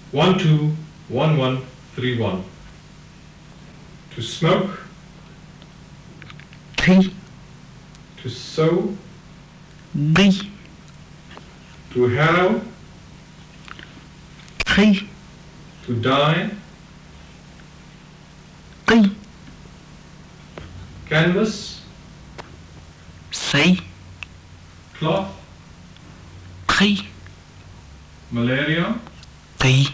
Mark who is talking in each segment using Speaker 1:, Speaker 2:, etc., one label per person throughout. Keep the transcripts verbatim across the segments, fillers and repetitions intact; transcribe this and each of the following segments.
Speaker 1: one two one one three one. To smoke.
Speaker 2: Three.
Speaker 1: To sow.
Speaker 2: B.
Speaker 1: To harrow.
Speaker 2: Three.
Speaker 1: To die.
Speaker 2: Three.
Speaker 1: Canvas.
Speaker 2: Say.
Speaker 1: Cloth.
Speaker 2: Three.
Speaker 1: Malaria.
Speaker 2: Three.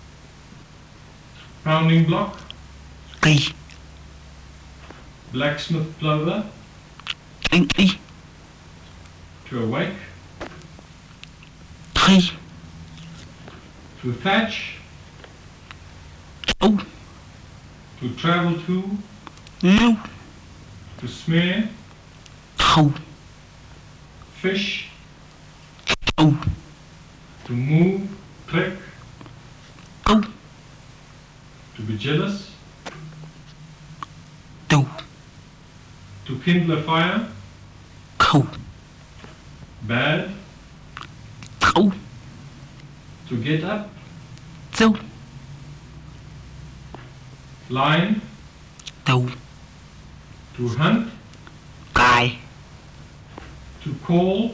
Speaker 1: Pounding block.
Speaker 2: Three.
Speaker 1: Blacksmith plover.
Speaker 2: Three.
Speaker 1: To awake.
Speaker 2: Three.
Speaker 1: To thatch.
Speaker 2: Oh.
Speaker 1: To travel to.
Speaker 2: No.
Speaker 1: To smear.
Speaker 2: Thou.
Speaker 1: Fish.
Speaker 2: Oh.
Speaker 1: To move. Trick.
Speaker 2: Oh.
Speaker 1: To be jealous.
Speaker 2: Do.
Speaker 1: To kindle a fire.
Speaker 2: Cow.
Speaker 1: Bad.
Speaker 2: Cow.
Speaker 1: To get up.
Speaker 2: Do.
Speaker 1: Lion.
Speaker 2: Do.
Speaker 1: To hunt.
Speaker 2: Guy.
Speaker 1: To call.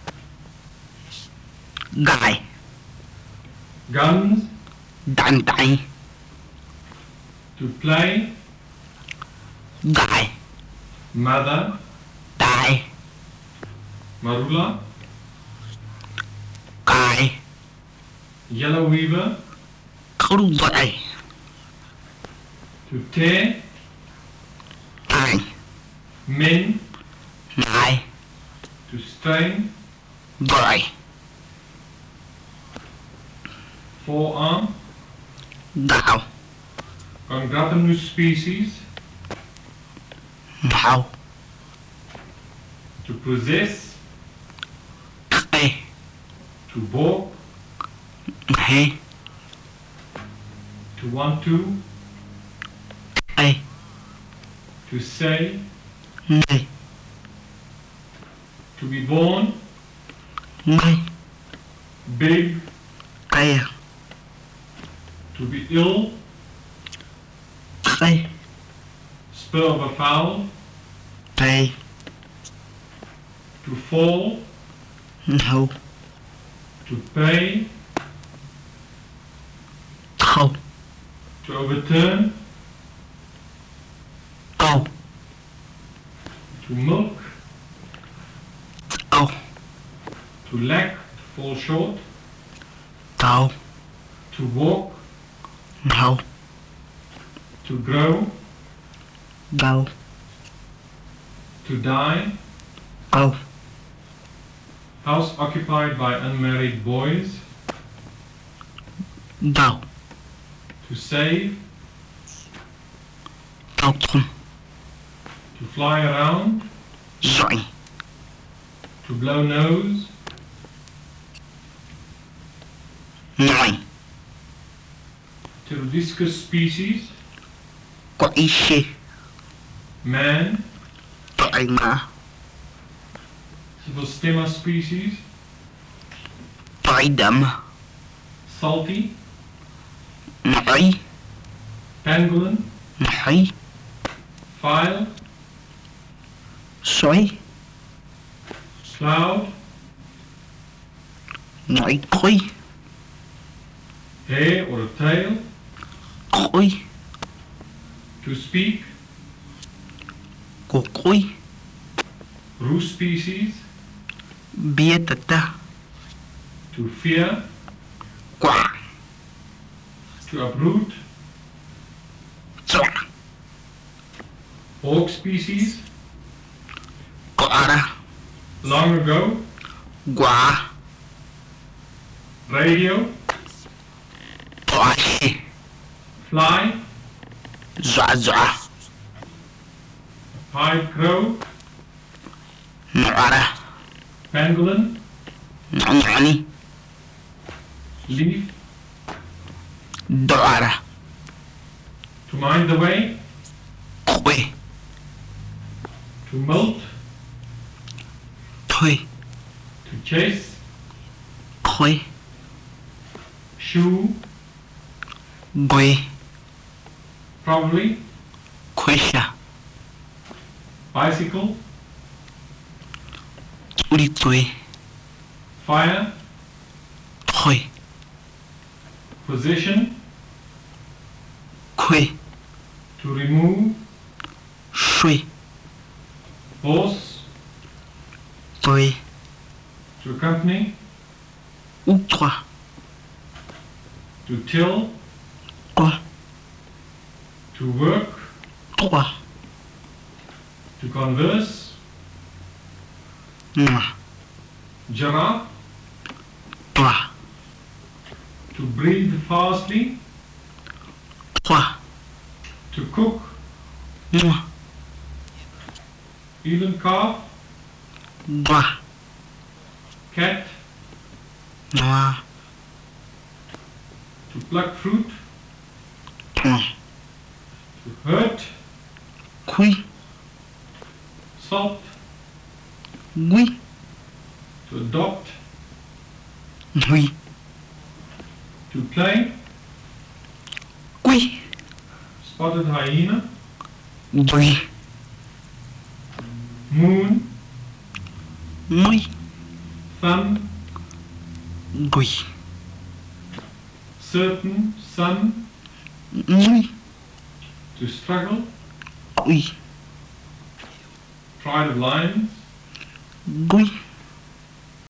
Speaker 2: Guy.
Speaker 1: Guns.
Speaker 2: Đàn tay.
Speaker 1: To play.
Speaker 2: Guy.
Speaker 1: Mother.
Speaker 2: Tay.
Speaker 1: Marula.
Speaker 2: Guy.
Speaker 1: Yellow weaver.
Speaker 2: Không dậy.
Speaker 1: To tear.
Speaker 2: Tay.
Speaker 1: Men.
Speaker 2: Ngại.
Speaker 1: To strain.
Speaker 2: Vậy.
Speaker 1: Forearm.
Speaker 2: Đạo.
Speaker 1: Congratinus species.
Speaker 2: Đạo.
Speaker 1: To possess.
Speaker 2: Ê.
Speaker 1: To balk.
Speaker 2: Hê.
Speaker 1: To want to.
Speaker 2: Ê.
Speaker 1: To say.
Speaker 2: Ngay.
Speaker 1: To be born.
Speaker 2: Ngay.
Speaker 1: Big.
Speaker 2: Cây.
Speaker 1: To be ill.
Speaker 2: Cây.
Speaker 1: Spur of a fowl.
Speaker 2: Cây.
Speaker 1: To fall.
Speaker 2: Hầu.
Speaker 1: To pay.
Speaker 2: Không.
Speaker 1: To overturn.
Speaker 2: Câu.
Speaker 1: To milk.
Speaker 2: Câu.
Speaker 1: To lack. To fall short.
Speaker 2: Câu.
Speaker 1: To walk.
Speaker 2: Hầu.
Speaker 1: To grow.
Speaker 2: Câu.
Speaker 1: To die.
Speaker 2: Câu.
Speaker 1: House occupied by unmarried boys.
Speaker 2: Câu.
Speaker 1: To save.
Speaker 2: Câu thun.
Speaker 1: To fly around.
Speaker 2: Dậy.
Speaker 1: To blow nose.
Speaker 2: Ngồi.
Speaker 1: To discuss species.
Speaker 2: Có ý xì.
Speaker 1: Man.
Speaker 2: Tội mà.
Speaker 1: Cyphostemma species.
Speaker 2: Tội đậm.
Speaker 1: Salty.
Speaker 2: Nổi.
Speaker 1: Pangolin.
Speaker 2: Nổi.
Speaker 1: File.
Speaker 2: Xoáy.
Speaker 1: Cloud.
Speaker 2: Nổi khối.
Speaker 1: Hair or a tail.
Speaker 2: Khối.
Speaker 1: To speak.
Speaker 2: Của khối.
Speaker 1: Roost species.
Speaker 2: Bia tật ta.
Speaker 1: To fear.
Speaker 2: Quả.
Speaker 1: To uproot.
Speaker 2: Chọa.
Speaker 1: Hawk species.
Speaker 2: Quả ra.
Speaker 1: Long ago.
Speaker 2: Quả.
Speaker 1: Radio.
Speaker 2: Quả xì.
Speaker 1: Fly.
Speaker 2: Dọa dọa.
Speaker 1: Pied crow.
Speaker 2: Nọ ra.
Speaker 1: Pangolin.
Speaker 2: Nhỏ nhỏ đi.
Speaker 1: Leaf.
Speaker 2: Đọa ra.
Speaker 1: To mind the way.
Speaker 2: Khuê.
Speaker 1: To molt.
Speaker 2: Thuê.
Speaker 1: To chase.
Speaker 2: Khuê.
Speaker 1: Shoe.
Speaker 2: Boy.
Speaker 1: Probably.
Speaker 2: Quesha.
Speaker 1: Bicycle.
Speaker 2: Uri tue.
Speaker 1: Fire.
Speaker 2: Thôi.
Speaker 1: Position.
Speaker 2: Que.
Speaker 1: To remove.
Speaker 2: Shui.
Speaker 1: Horse.
Speaker 2: Toi.
Speaker 1: To accompany.
Speaker 2: Ou toi.
Speaker 1: To till.
Speaker 2: Toi.
Speaker 1: To work.
Speaker 2: Toi.
Speaker 1: To converse.
Speaker 2: Moi.
Speaker 1: Giraffe.
Speaker 2: Toi.
Speaker 1: To breathe fastly.
Speaker 2: Toi.
Speaker 1: To cook.
Speaker 2: Moi.
Speaker 1: Even calf.
Speaker 2: Moi.
Speaker 1: Cat.
Speaker 2: Moi.
Speaker 1: To pluck fruit.
Speaker 2: Toi.
Speaker 1: To hurt.
Speaker 2: Qui.
Speaker 1: Salt.
Speaker 2: Oui.
Speaker 1: To adopt.
Speaker 2: Oui.
Speaker 1: To play.
Speaker 2: Oui.
Speaker 1: Spotted hyena.
Speaker 2: Oui.
Speaker 1: Moon.
Speaker 2: Oui.
Speaker 1: Sun.
Speaker 2: Oui.
Speaker 1: Certain. Sun.
Speaker 2: Oui.
Speaker 1: To struggle.
Speaker 2: Oui.
Speaker 1: Pride of lions.
Speaker 2: Oui.